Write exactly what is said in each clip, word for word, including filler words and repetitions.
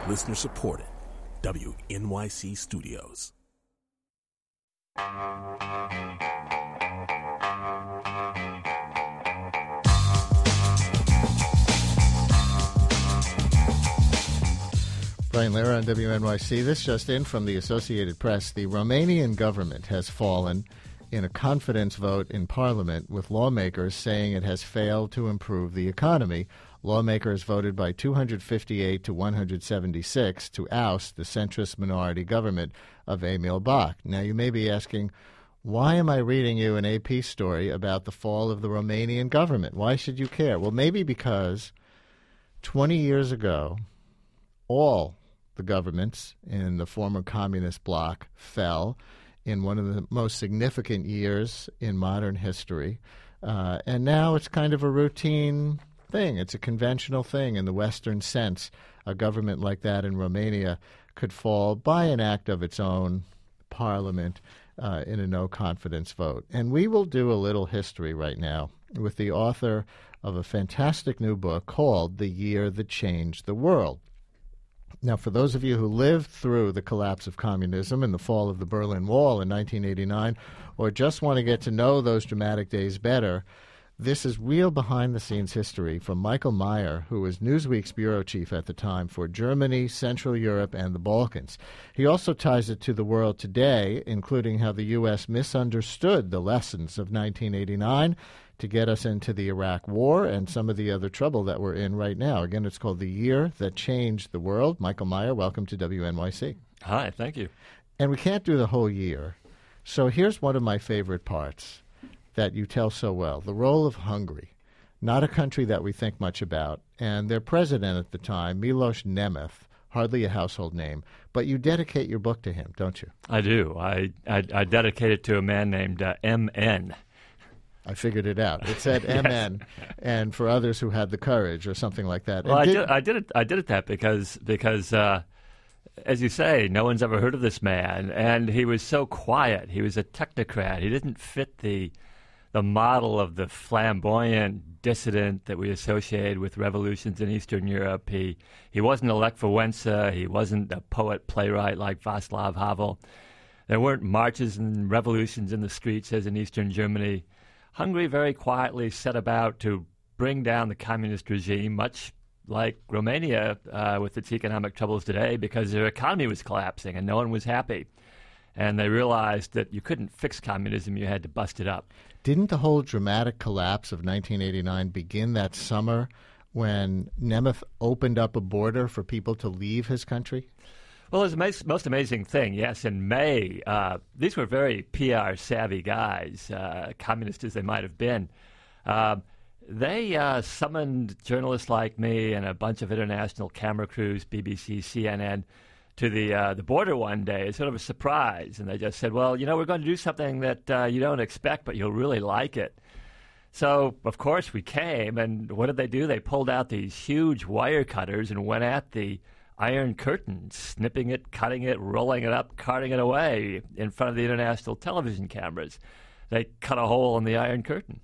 Listener supported. W N Y C Studios. Brian Lehrer on W N Y C. This just in from the Associated Press. The Romanian government has fallen in a confidence vote in Parliament, with lawmakers saying it has failed to improve the economy. Lawmakers voted by two hundred fifty-eight to one hundred seventy-six to oust the centrist minority government of Emil Bach. Now, you may be asking, why am I reading you an A P story about the fall of the Romanian government? Why should you care? Well, maybe because twenty years ago, all the governments in the former communist bloc fell in one of the most significant years in modern history. Uh, and now it's kind of a routine thing. It's a conventional thing in the Western sense. A government like that in Romania could fall by an act of its own parliament uh, in a no-confidence vote. And we will do a little history right now with the author of a fantastic new book called The Year That Changed the World. Now, for those of you who lived through the collapse of communism and the fall of the Berlin Wall in nineteen eighty-nine, or just want to get to know those dramatic days better, this is real behind-the-scenes history from Michael Meyer, who was Newsweek's bureau chief at the time for Germany, Central Europe, and the Balkans. He also ties it to the world today, including how the U S misunderstood the lessons of nineteen eighty-nine to get us into the Iraq War and some of the other trouble that we're in right now. Again, it's called The Year That Changed the World. Michael Meyer, welcome to W N Y C. Hi, thank you. And we can't do the whole year. So here's one of my favorite parts that you tell so well, the role of Hungary, not a country that we think much about, and their president at the time, Miloš Nemeth, hardly a household name, but you dedicate your book to him, don't you? I do. I, I, I dedicate it to a man named uh, M N I figured it out. It said yes. M N, and for others who had the courage or something like that. Well, I did, did, I did it. I did it that because because uh, as you say, no one's ever heard of this man, and he was so quiet. He was a technocrat. He didn't fit the the model of the flamboyant dissident that we associated with revolutions in Eastern Europe. He he wasn't a Lech Wałęsa. He wasn't a poet playwright like Václav Havel. There weren't marches and revolutions in the streets as in Eastern Germany. Hungary very quietly set about to bring down the communist regime, much like Romania uh, with its economic troubles today, because their economy was collapsing and no one was happy. And they realized that you couldn't fix communism, you had to bust it up. Didn't the whole dramatic collapse of nineteen eighty-nine begin that summer when Nemeth opened up a border for people to leave his country? Well, it was the most amazing thing. Yes, in May, uh, these were very P R-savvy guys, uh, communist as they might have been. Uh, they uh, summoned journalists like me and a bunch of international camera crews, B B C, C N N, to the uh, the border one day as sort of a surprise. And they just said, well, you know, we're going to do something that uh, you don't expect, but you'll really like it. So, of course, we came, and what did they do? They pulled out these huge wire cutters and went at the Iron Curtain, snipping it, cutting it, rolling it up, carting it away in front of the international television cameras. They cut a hole in the Iron Curtain.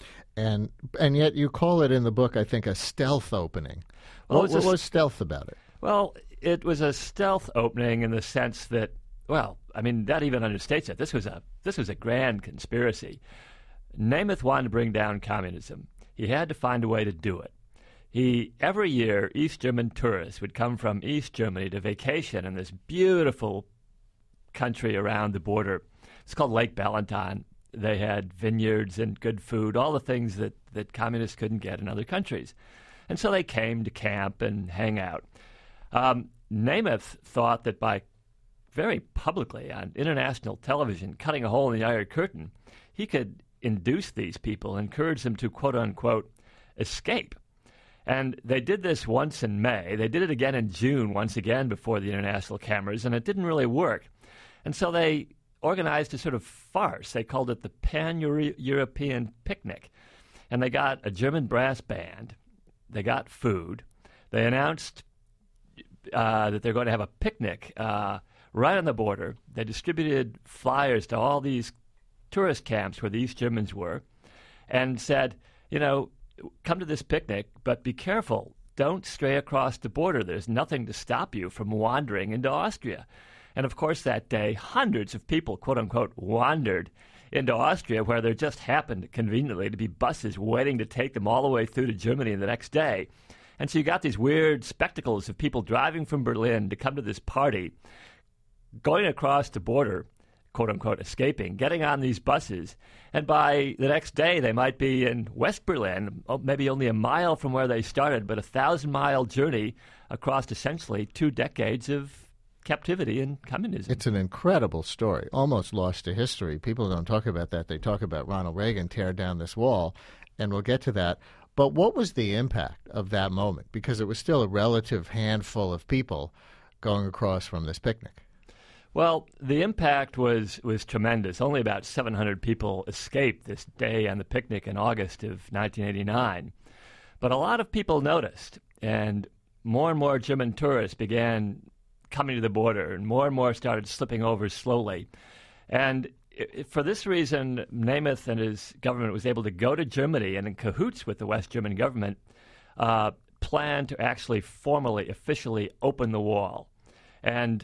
And and yet you call it in the book, I think, a stealth opening. Well, what, what was stealth about it? Well, it was a stealth opening in the sense that, well, I mean, that even understates it. This was a this was a grand conspiracy. Nemeth wanted to bring down communism. He had to find a way to do it. He every year, East German tourists would come from East Germany to vacation in this beautiful country around the border. It's called Lake Ballantine. They had vineyards and good food, all the things that, that communists couldn't get in other countries. And so they came to camp and hang out. Um, Nemeth thought that by very publicly on international television cutting a hole in the Iron Curtain, he could induce these people, encourage them to, quote-unquote, escape. And they did this once in May. They did it again in June, once again before the international cameras, and it didn't really work. And so they organized a sort of farce. They called it the Pan-European Picnic. And they got a German brass band. They got food. They announced uh, that they're going to have a picnic uh, right on the border. They distributed flyers to all these tourist camps where the East Germans were and said, you know, come to this picnic, but be careful. don't stray across the border. There's nothing to stop you from wandering into Austria. And of course, that day, hundreds of people, quote unquote, wandered into Austria, where there just happened conveniently to be buses waiting to take them all the way through to Germany the next day. And so you got these weird spectacles of people driving from Berlin to come to this party, going across the border, quote unquote, escaping, getting on these buses. And by the next day, they might be in West Berlin, maybe only a mile from where they started, but a thousand mile journey across essentially two decades of captivity and communism. It's an incredible story, almost lost to history. People don't talk about that. They talk about Ronald Reagan tear down this wall, and we'll get to that. But what was the impact of that moment? Because it was still a relative handful of people going across from this picnic. Well, the impact was, was tremendous. Only about seven hundred people escaped this day on the picnic in August of nineteen eighty-nine. But a lot of people noticed, and more and more German tourists began coming to the border, and more and more started slipping over slowly. And it, for this reason, Namath and his government was able to go to Germany and, in cahoots with the West German government, uh, plan to actually formally, officially open the wall. And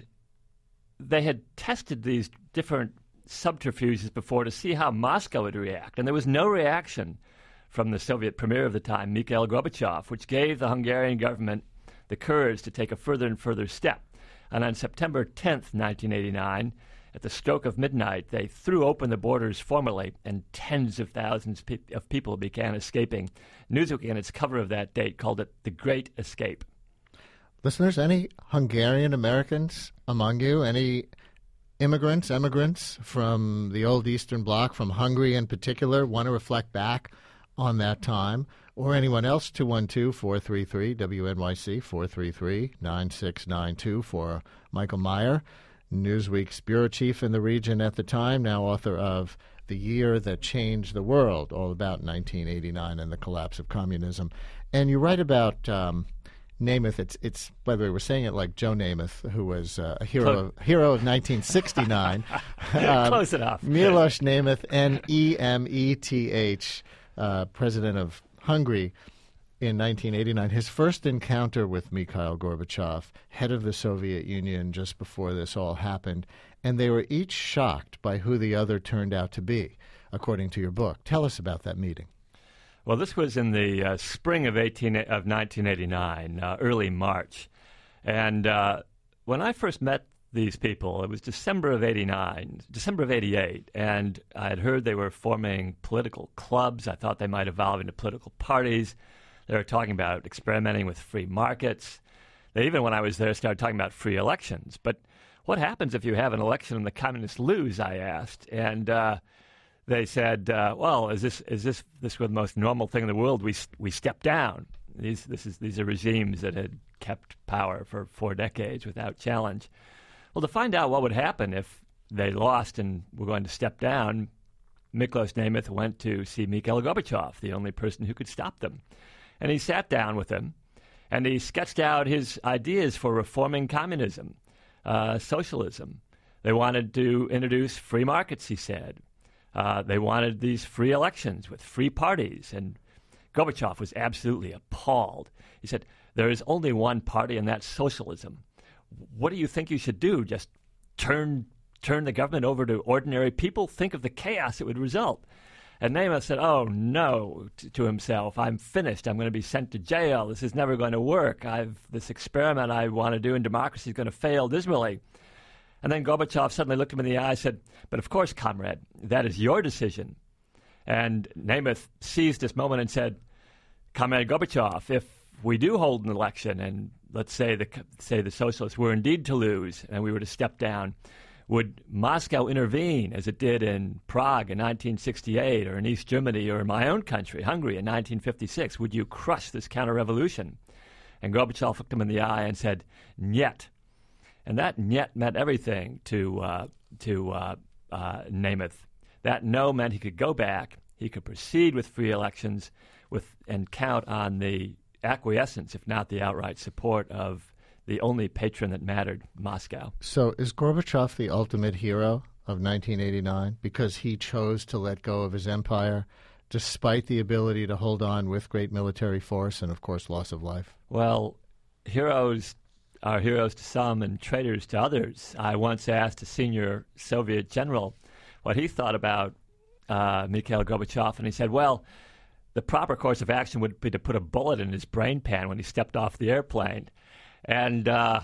they had tested these different subterfuges before to see how Moscow would react. And there was no reaction from the Soviet premier of the time, Mikhail Gorbachev, which gave the Hungarian government the courage to take a further and further step. And on September tenth, nineteen eighty-nine, at the stroke of midnight, they threw open the borders formally, and tens of thousands pe- of people began escaping. Newsweek, in its cover of that date, called it the Great Escape. Listeners, any Hungarian Americans among you? Any immigrants, emigrants from the old Eastern Bloc, from Hungary in particular, want to reflect back on that time? Or anyone else, two one two, four three three, W N Y C, four three three, nine six nine two for Michael Meyer, Newsweek's bureau chief in the region at the time, now author of The Year That Changed the World, all about nineteen eighty-nine and the collapse of communism. And you write about um, Namath. It's, it's, by the way, we're saying it like Joe Namath, who was uh, a hero, of, hero of nineteen sixty-nine. um, Close enough. Miloš Namath, N E M E T H, uh, president of Hungary in nineteen eighty-nine. His first encounter with Mikhail Gorbachev, head of the Soviet Union, just before this all happened, and they were each shocked by who the other turned out to be, according to your book. Tell us about that meeting. Well, this was in the uh, spring of, eighteen, of nineteen eighty-nine, uh, early March. And uh, when I first met these people, it was December of eighty-nine, December of eighty-eight, and I had heard they were forming political clubs. I thought they might evolve into political parties. They were talking about experimenting with free markets. They even, when I was there, started talking about free elections. But what happens if you have an election and the communists lose, I asked. And uh, they said, uh, well, is this is this this was the most normal thing in the world? We we step down. These this is these are regimes that had kept power for four decades without challenge. Well, to find out what would happen if they lost and were going to step down, Miklos Namath went to see Mikhail Gorbachev, the only person who could stop them. And he sat down with him, and he sketched out his ideas for reforming communism, uh, socialism. They wanted to introduce free markets, he said. Uh, they wanted these free elections with free parties. And Gorbachev was absolutely appalled. He said, there is only one party, and that's socialism. What do you think you should do? Just turn turn the government over to ordinary people? Think of the chaos it would result. And Namath said, oh, no, t- to himself, I'm finished. I'm going to be sent to jail. This is never going to work. I've This experiment I want to do in democracy is going to fail dismally. And then Gorbachev suddenly looked him in the eye and said, but of course, comrade, that is your decision. And Namath seized this moment and said, Comrade Gorbachev, if we do hold an election and let's say the say the socialists were indeed to lose and we were to step down, would Moscow intervene as it did in Prague in nineteen sixty-eight or in East Germany or in my own country, Hungary, in nineteen fifty-six? Would you crush this counter-revolution? And Gorbachev looked him in the eye and said, "Nyet." And that "nyet" meant everything to uh, to uh, uh, Namath. That no meant he could go back, he could proceed with free elections with and count on the acquiescence, if not the outright support, of the only patron that mattered, Moscow. So is Gorbachev the ultimate hero of nineteen eighty-nine because he chose to let go of his empire despite the ability to hold on with great military force and, of course, loss of life? Well, heroes are heroes to some and traitors to others. I once asked a senior Soviet general what he thought about uh, Mikhail Gorbachev, and he said, well, the proper course of action would be to put a bullet in his brain pan when he stepped off the airplane. And uh,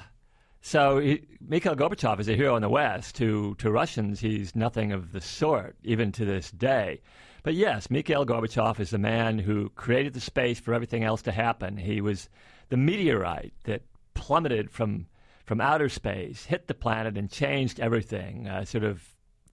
so he, Mikhail Gorbachev is a hero in the West. To, to Russians, he's nothing of the sort, even to this day. But yes, Mikhail Gorbachev is the man who created the space for everything else to happen. He was the meteorite that plummeted from from outer space, hit the planet, and changed everything. A sort of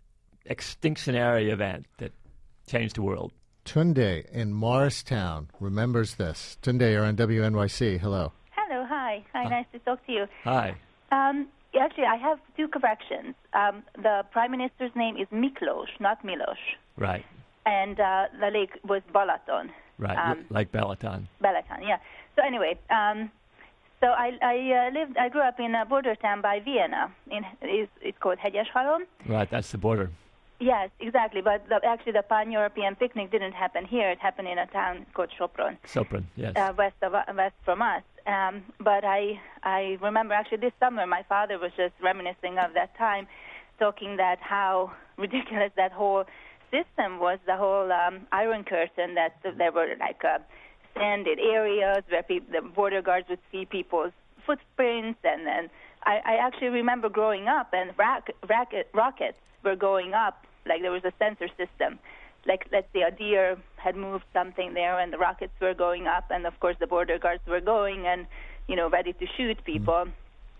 extinctionary event that changed the world. Tunde in Morristown remembers this. Tunde, you're on W N Y C. Hello. Hello, hi. Hi, uh, nice to talk to you. Hi. Um, actually, I have two corrections. Um, the Prime Minister's name is Miklos, not Milos. Right. And uh, the lake was Balaton. Right, um, like Balaton. Balaton, yeah. So anyway, um, so I, I uh, lived, I grew up in a border town by Vienna. In it's, it's called Hegyeshalom. Right, that's the border. Yes, exactly. But the, actually, the pan-European picnic didn't happen here. It happened in a town called Sopron. Sopron, yes. Uh, west of west from us. Um, but I I remember actually this summer my father was just reminiscing of that time, talking that how ridiculous that whole system was, the whole um, Iron Curtain, that there were like uh, sanded areas where pe- the border guards would see people's footprints, and then I, I actually remember growing up and rack, racket, rockets were going up, like there was a sensor system. Like, let's say a deer had moved something there and the rockets were going up, and of course the border guards were going and, you know, ready to shoot people. Mm.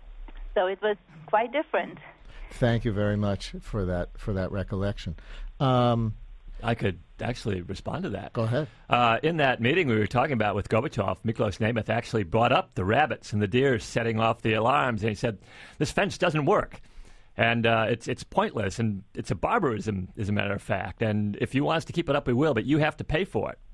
So it was quite different. Thank you very much for that for that recollection. Um, I could actually respond to that. Go ahead. Uh, in that meeting we were talking about with Gorbachev, Miklos Nemeth actually brought up the rabbits and the deer setting off the alarms, and he said, this fence doesn't work. And uh, it's it's pointless, and it's a barbarism, as a matter of fact. And if you want us to keep it up, we will, but you have to pay for it.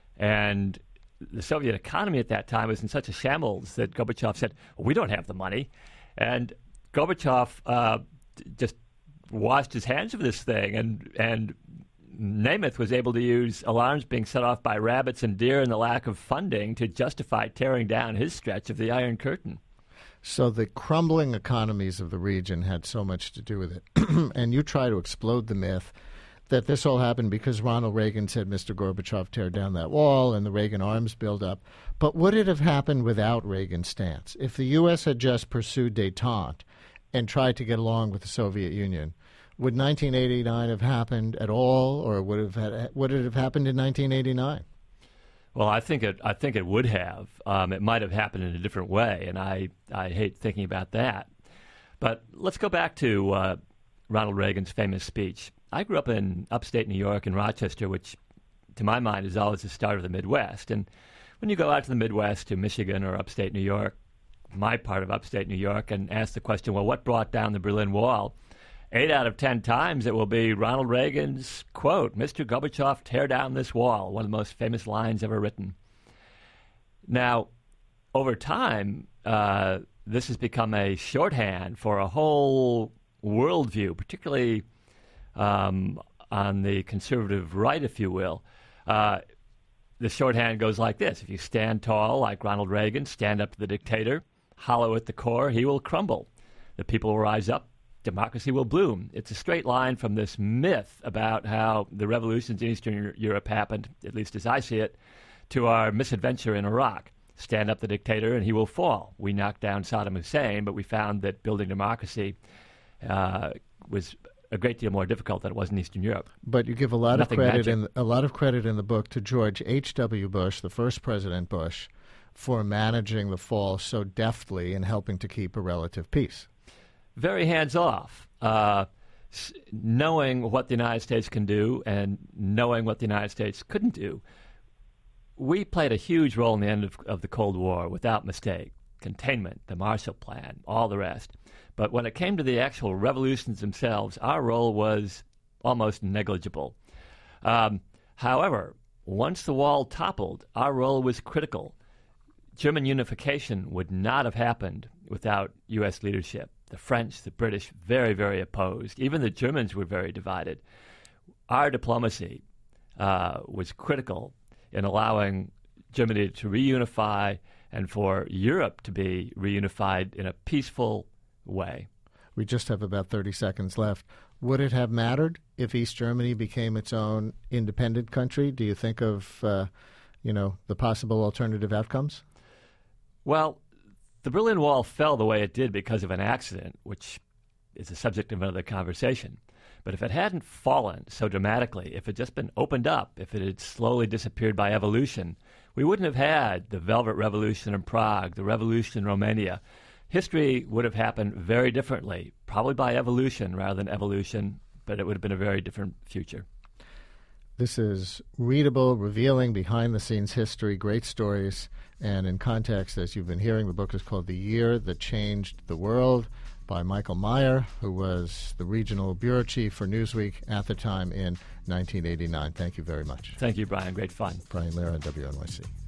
And the Soviet economy at that time was in such a shambles that Gorbachev said, well, we don't have the money. And Gorbachev uh, just washed his hands of this thing, and and Nemeth was able to use alarms being set off by rabbits and deer and the lack of funding to justify tearing down his stretch of the Iron Curtain. So the crumbling economies of the region had so much to do with it. And you try to explode the myth that this all happened because Ronald Reagan said, Mister Gorbachev, tear down that wall, and the Reagan arms build up. But would it have happened without Reagan's stance? If the U S had just pursued détente and tried to get along with the Soviet Union, would nineteen eighty-nine have happened at all, or would it have, had, would it have happened in nineteen eighty-nine? Well, I think it. I think it would have. Um, it might have happened in a different way, and I, I hate thinking about that. But let's go back to uh, Ronald Reagan's famous speech. I grew up in upstate New York in Rochester, which, to my mind, is always the start of the Midwest. And when you go out to the Midwest, to Michigan or upstate New York, my part of upstate New York, and ask the question, well, what brought down the Berlin Wall? Eight out of ten times it will be Ronald Reagan's quote, Mister Gorbachev, tear down this wall, one of the most famous lines ever written. Now, over time, uh, this has become a shorthand for a whole worldview, particularly um, on the conservative right, if you will. Uh, the shorthand goes like this. If you stand tall like Ronald Reagan, stand up to the dictator, hollow at the core, he will crumble. The people will rise up. Democracy will bloom. It's a straight line from this myth about how the revolutions in Eastern Europe happened, at least as I see it, to our misadventure in Iraq. Stand up the dictator and he will fall. We knocked down Saddam Hussein, but we found that building democracy uh, was a great deal more difficult than it was in Eastern Europe. But you give a lot Nothing of credit magic. in a lot of credit in the book to George H W. Bush, the first President Bush, for managing the fall so deftly and helping to keep a relative peace. Very hands-off, uh, s- knowing what the United States can do and knowing what the United States couldn't do. We played a huge role in the end of, of the Cold War, without mistake. Containment, the Marshall Plan, all the rest. But when it came to the actual revolutions themselves, our role was almost negligible. Um, however, once the wall toppled, our role was critical. German unification would not have happened without U S leadership. The French, the British, very, very opposed. Even the Germans were very divided. Our diplomacy uh, was critical in allowing Germany to reunify and for Europe to be reunified in a peaceful way. We just have about thirty seconds left. Would it have mattered if East Germany became its own independent country? Do you think of, uh, you know, the possible alternative outcomes? Well, the Berlin Wall fell the way it did because of an accident, which is the subject of another conversation. But if it hadn't fallen so dramatically, if it had just been opened up, if it had slowly disappeared by evolution, we wouldn't have had the Velvet Revolution in Prague, the revolution in Romania. History would have happened very differently, probably by evolution rather than evolution, but it would have been a very different future. This is readable, revealing, behind-the-scenes history, great stories, and in context, as you've been hearing, the book is called The Year That Changed the World by Michael Meyer, who was the regional bureau chief for Newsweek at the time in nineteen eighty-nine. Thank you very much. Thank you, Brian. Great fun. Brian Lehrer on W N Y C.